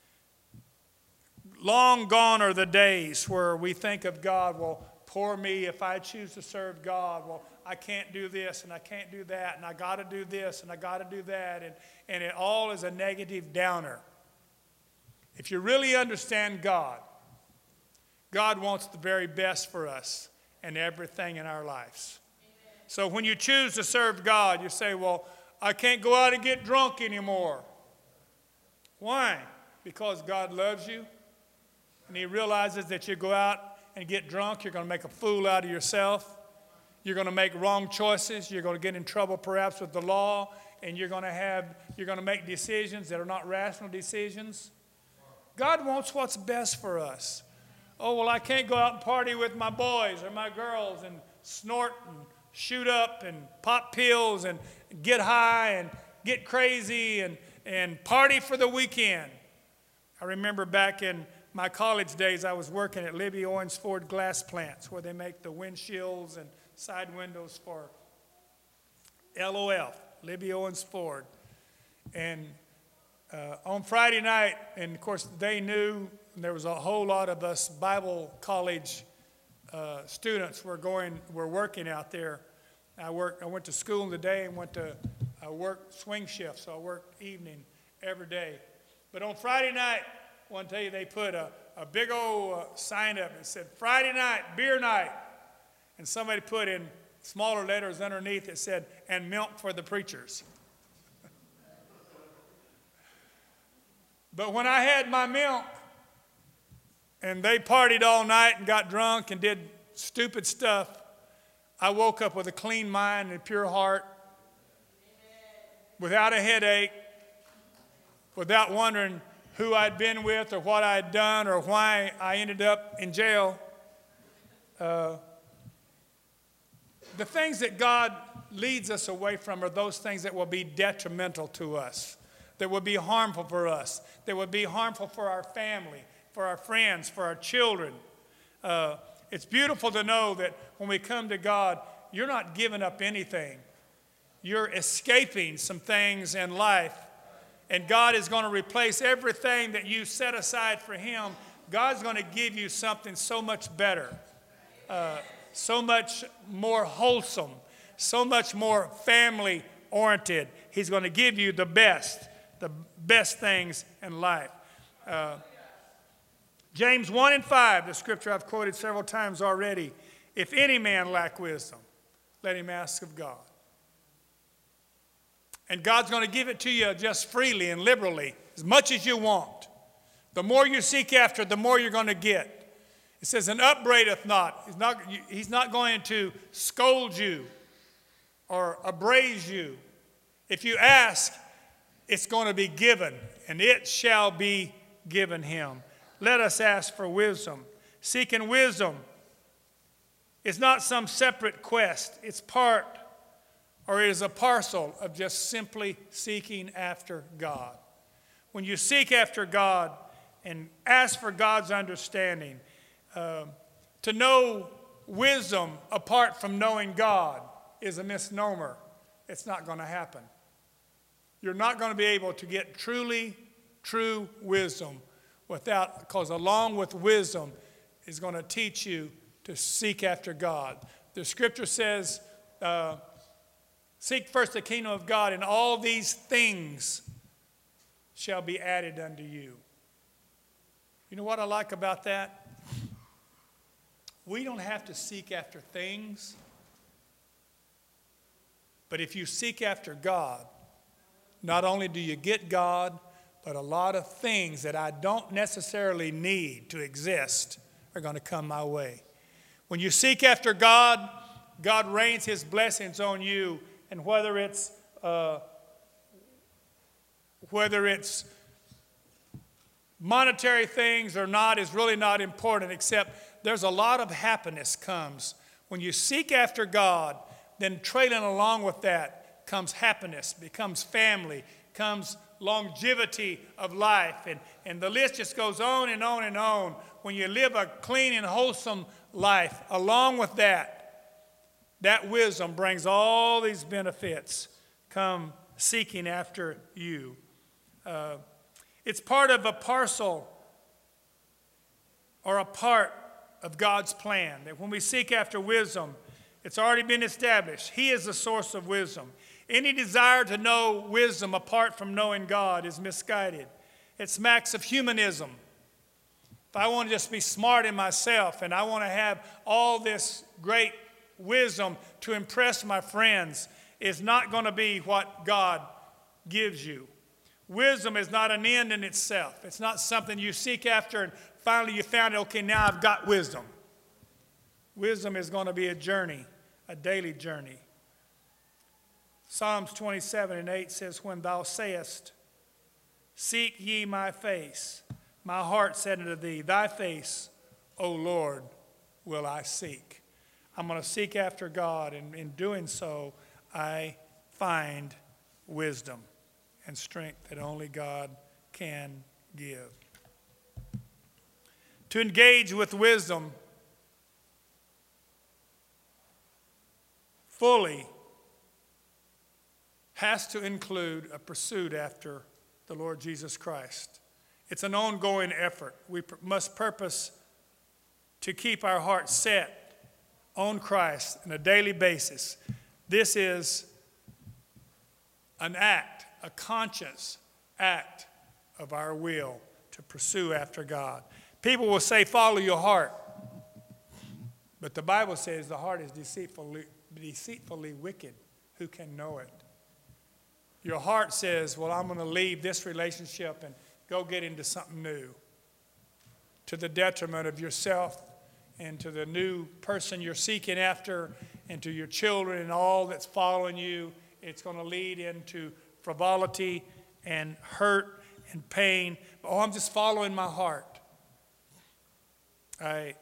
A: Long gone are the days where we think of God, well, poor me, if I choose to serve God, well, I can't do this and I can't do that, and I got to do this and I got to do that, and it all is a negative downer. If you really understand God, God wants the very best for us and everything in our lives. Amen. So when you choose to serve God, you say, well, I can't go out and get drunk anymore. Why? Because God loves you, and He realizes that you go out and get drunk, you're going to make a fool out of yourself. You're going to make wrong choices. You're going to get in trouble perhaps with the law, and you're going to make decisions that are not rational decisions. God wants what's best for us. Oh, well, I can't go out and party with my boys or my girls and snort and shoot up and pop pills and get high and get crazy and party for the weekend. I remember back in my college days, I was working at Libby Owens Ford glass plants where they make the windshields and side windows for LOF, Libby Owens Ford. And on Friday night, and of course they knew, there was a whole lot of us Bible college students were working out there. I went to school in the day and I worked swing shift, so I worked evening every day. But on Friday night, I want to tell you, they put a big old sign up that said, Friday night, beer night. And somebody put in smaller letters underneath it said, and milk for the preachers. But when I had my milk, and they partied all night and got drunk and did stupid stuff, I woke up with a clean mind and a pure heart, without a headache, without wondering who I'd been with or what I'd done or why I ended up in jail. The things that God leads us away from are those things that will be detrimental to us, that will be harmful for us, that will be harmful for our family, for our friends, for our children. It's beautiful to know that when we come to God, you're not giving up anything. You're escaping some things in life, and God is going to replace everything that you set aside for Him. God's going to give you something so much better, so much more wholesome, so much more family-oriented. He's going to give you the best things in life. James 1:5, the scripture I've quoted several times already. If any man lack wisdom, let him ask of God. And God's going to give it to you just freely and liberally, as much as you want. The more you seek after, the more you're going to get. It says, and upbraideth not. He's not going to scold you or abrase you. If you ask, it's going to be given, and it shall be given him. Let us ask for wisdom. Seeking wisdom is not some separate quest. It's part, or it is a parcel of just simply seeking after God. When you seek after God and ask for God's understanding, to know wisdom apart from knowing God is a misnomer. It's not going to happen. You're not going to be able to get truly true wisdom because along with wisdom is going to teach you to seek after God. The scripture says, seek first the kingdom of God, and all these things shall be added unto you. You know what I like about that? We don't have to seek after things, but if you seek after God, not only do you get God, but a lot of things that I don't necessarily need to exist are going to come my way. When you seek after God, God rains His blessings on you, and whether it's monetary things or not is really not important, except there's a lot of happiness comes. When you seek after God, then trailing along with that comes happiness, becomes family, comes longevity of life. And the list just goes on and on and on. When you live a clean and wholesome life, along with that wisdom brings all these benefits. Come seeking after you. It's part of a parcel or a part of God's plan. That when we seek after wisdom, it's already been established. He is the source of wisdom. Any desire to know wisdom apart from knowing God is misguided. It smacks of humanism. If I want to just be smart in myself and I want to have all this great wisdom to impress my friends, it's not going to be what God gives you. Wisdom is not an end in itself. It's not something you seek after and finally you found it, okay, now I've got wisdom. Wisdom is going to be a journey, a daily journey. Psalms 27:8 says, when thou sayest, seek ye my face, my heart said unto thee, thy face, O Lord, will I seek. I'm going to seek after God, and in doing so, I find wisdom and strength that only God can give. To engage with wisdom fully has to include a pursuit after the Lord Jesus Christ. It's an ongoing effort. We must purpose to keep our hearts set on Christ on a daily basis. This is an act, a conscious act of our will to pursue after God. People will say, follow your heart. But the Bible says the heart is deceitfully wicked. Who can know it? Your heart says, well, I'm going to leave this relationship and go get into something new, to the detriment of yourself and to the new person you're seeking after and to your children and all that's following you. It's going to lead into frivolity and hurt and pain. Oh, I'm just following my heart. I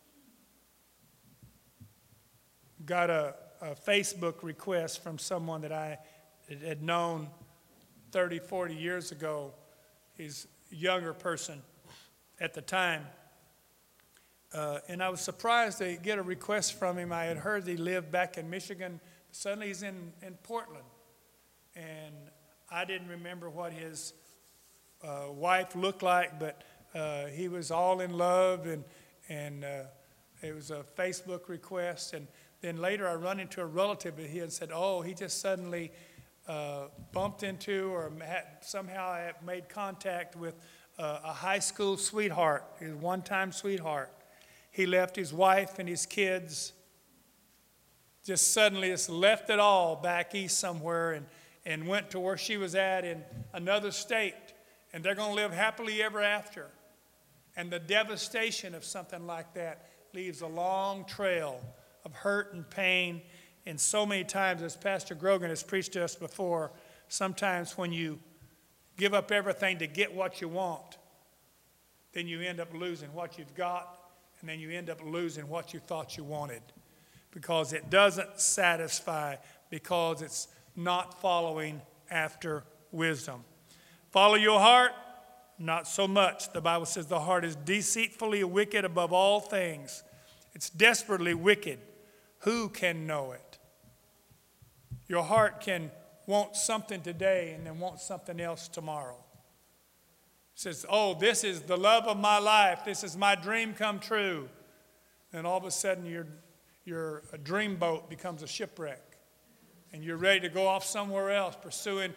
A: got a Facebook request from someone that I had known 30, 40 years ago. He's a younger person at the time. And I was surprised to get a request from him. I had heard he lived back in Michigan. Suddenly he's in Portland. And I didn't remember what his wife looked like, but he was all in love, and it was a Facebook request. And then later I run into a relative of his and said, oh, he just suddenly bumped into or somehow made contact with a high school sweetheart, his one-time sweetheart. He left his wife and his kids, just suddenly just left it all back east somewhere and went to where she was at in another state. And they're going to live happily ever after. And the devastation of something like that leaves a long trail of hurt and pain. And so many times, as Pastor Grogan has preached to us before, sometimes when you give up everything to get what you want, then you end up losing what you've got, and then you end up losing what you thought you wanted, because it doesn't satisfy, because it's not following after wisdom. Follow your heart? Not so much. The Bible says the heart is deceitfully wicked above all things. It's desperately wicked. Who can know it? Your heart can want something today and then want something else tomorrow. It says, oh, this is the love of my life. This is my dream come true. And all of a sudden your dream boat becomes a shipwreck. And you're ready to go off somewhere else pursuing.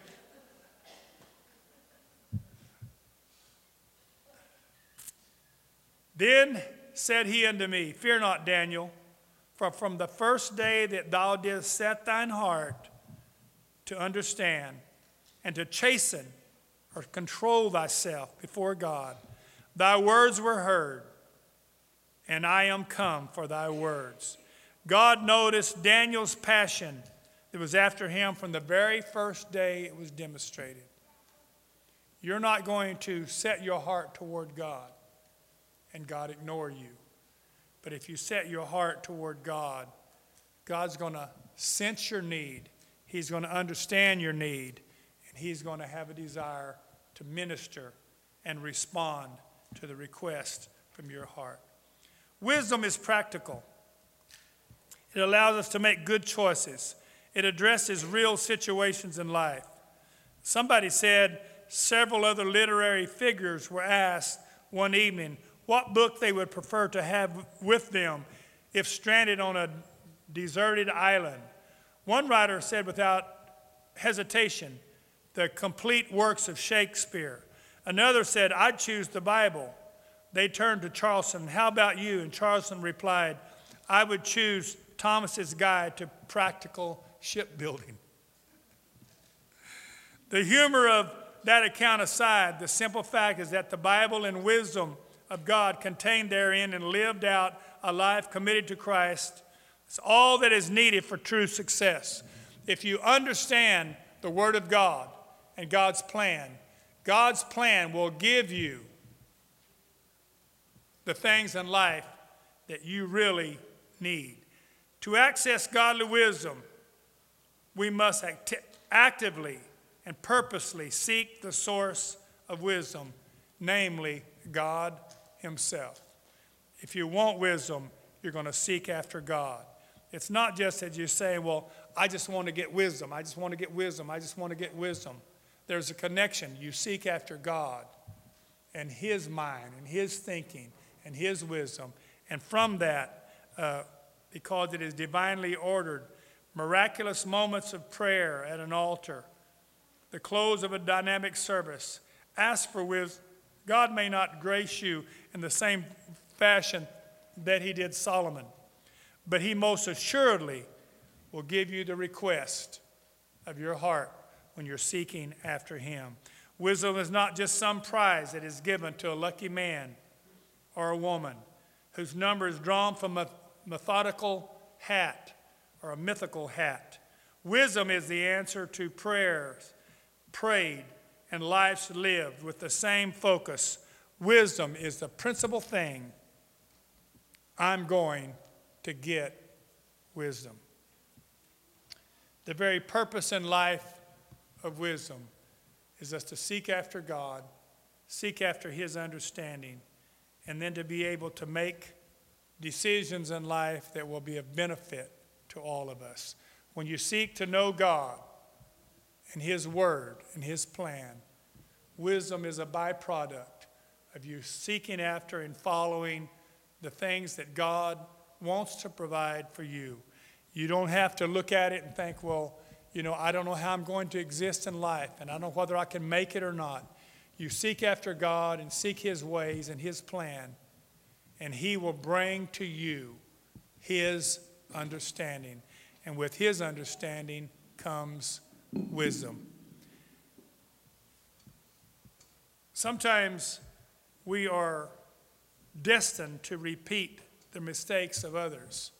A: Then said he unto me, fear not, Daniel, for from the first day that thou didst set thine heart to understand and to chasten or control thyself before God, thy words were heard, and I am come for thy words. God noticed Daniel's passion that was after him from the very first day it was demonstrated. You're not going to set your heart toward God and God ignore you. But if you set your heart toward God, God's going to sense your need. He's going to understand your need. And he's going to have a desire to minister and respond to the request from your heart. Wisdom is practical. It allows us to make good choices. It addresses real situations in life. Somebody said several other literary figures were asked one evening what book they would prefer to have with them if stranded on a deserted island. One writer said without hesitation, the complete works of Shakespeare. Another said, I'd choose the Bible. They turned to Charleston, how about you? And Charleston replied, I would choose Thomas's Guide to Practical Shipbuilding. The humor of that account aside, the simple fact is that the Bible and wisdom of God contained therein and lived out a life committed to Christ is all that is needed for true success. If you understand the Word of God and God's plan will give you the things in life that you really need. To access godly wisdom, we must actively and purposely seek the source of wisdom, namely God Himself. If you want wisdom, you're going to seek after God. It's not just that you're saying, well, I just want to get wisdom. I just want to get wisdom. I just want to get wisdom. There's a connection. You seek after God and His mind and His thinking and His wisdom. And from that, because it is divinely ordered, miraculous moments of prayer at an altar, the close of a dynamic service, ask for wisdom. God may not grace you in the same fashion that He did Solomon, but He most assuredly will give you the request of your heart when you're seeking after Him. Wisdom is not just some prize that is given to a lucky man or a woman whose number is drawn from a methodical hat or a mythical hat. Wisdom is the answer to prayers prayed and lives lived with the same focus. Wisdom is the principal thing. I'm going to get wisdom. The very purpose in life of wisdom is us to seek after God, seek after His understanding, and then to be able to make decisions in life that will be of benefit to all of us. When you seek to know God and His Word and His plan, wisdom is a byproduct of you seeking after and following the things that God wants to provide for you. You don't have to look at it and think, well, I don't know how I'm going to exist in life, and I don't know whether I can make it or not. You seek after God and seek His ways and His plan, and He will bring to you His understanding. And with His understanding comes wisdom. Sometimes we are destined to repeat the mistakes of others.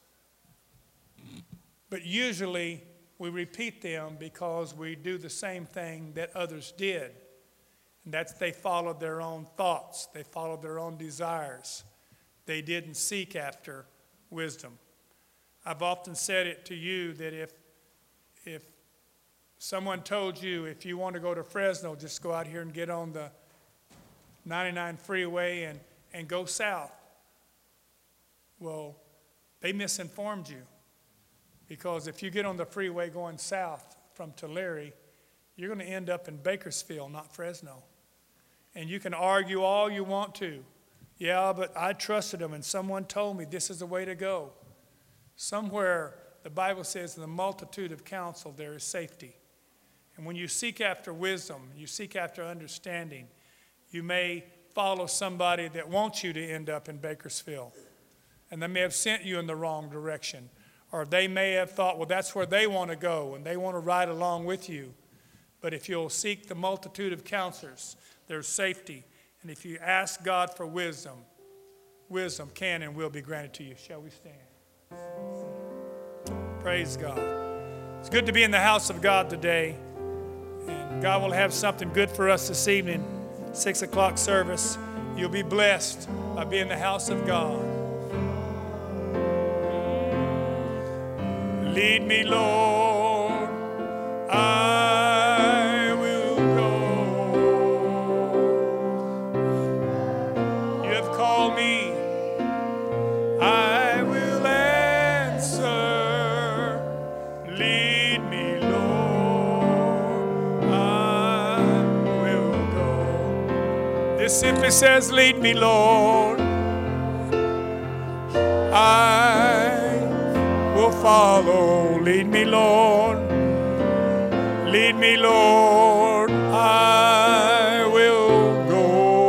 A: But usually we repeat them because we do the same thing that others did. And that's they followed their own thoughts. They followed their own desires. They didn't seek after wisdom. I've often said it to you that if someone told you if you want to go to Fresno, just go out here and get on the 99 freeway and go south. Well, they misinformed you. Because if you get on the freeway going south from Tulare, you're going to end up in Bakersfield, not Fresno. And you can argue all you want to. Yeah, but I trusted them and someone told me this is the way to go. Somewhere the Bible says in the multitude of counsel there is safety. And when you seek after wisdom, you seek after understanding, you may follow somebody that wants you to end up in Bakersfield. And they may have sent you in the wrong direction. Or they may have thought, well, that's where they want to go, and they want to ride along with you. But if you'll seek the multitude of counselors, there's safety. And if you ask God for wisdom, wisdom can and will be granted to you. Shall we stand? Praise God. It's good to be in the house of God today. And God will have something good for us this evening, 6 o'clock service. You'll be blessed by being in the house of God. Lead me, Lord, I will go. You have called me, I will answer. Lead me, Lord, I will It simply says, lead me, Lord. I will follow. Lead me, Lord. Lead me, Lord. I will go.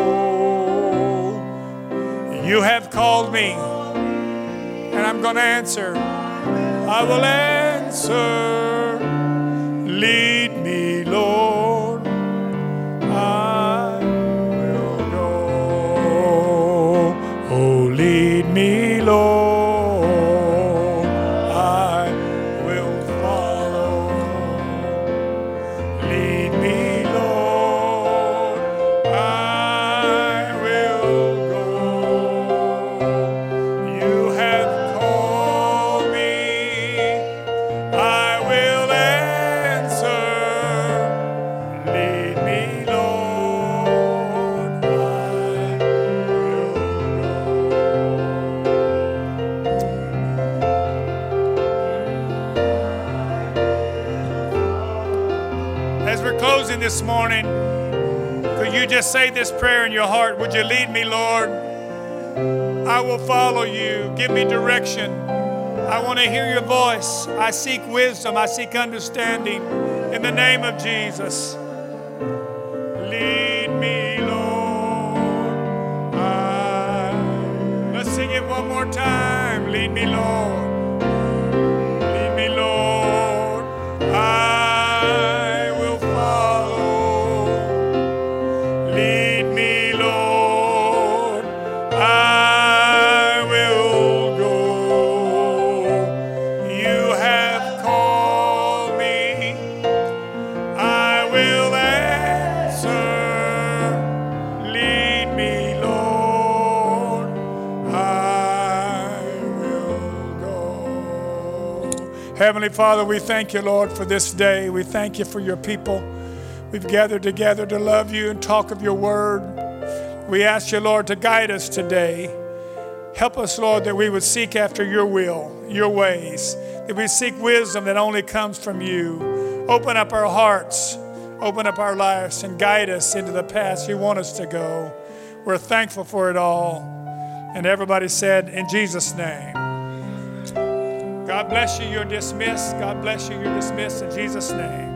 A: You have called me, and I'm going to answer. I will answer. Lead me, Lord. I will go. Oh, lead me, Lord. I will follow. Lead me, Lord. I will go. You have called me. I will answer. Lead me, Lord. I will go. As we're closing this morning, could you just say this prayer in your heart? Would you lead me, Lord? I will follow you. Give me direction. I want to hear your voice. I seek wisdom. I seek understanding. In the name of Jesus. Lead me, Lord. Let's sing it one more time. Lead me, Lord. Lead me, Lord. I will follow. Lead me, Lord. I will go. You have called me. I will answer. Lead me, Lord. I will go. Heavenly Father, we thank you, Lord, for this day. We thank you for your people. We've gathered together to love you and talk of your word. We ask you, Lord, to guide us today. Help us, Lord, that we would seek after your will, your ways, that we seek wisdom that only comes from you. Open up our hearts, open up our lives, and guide us into the path you want us to go. We're thankful for it all. And everybody said, in Jesus' name. God bless you. You're dismissed. God bless you. You're dismissed in Jesus' name.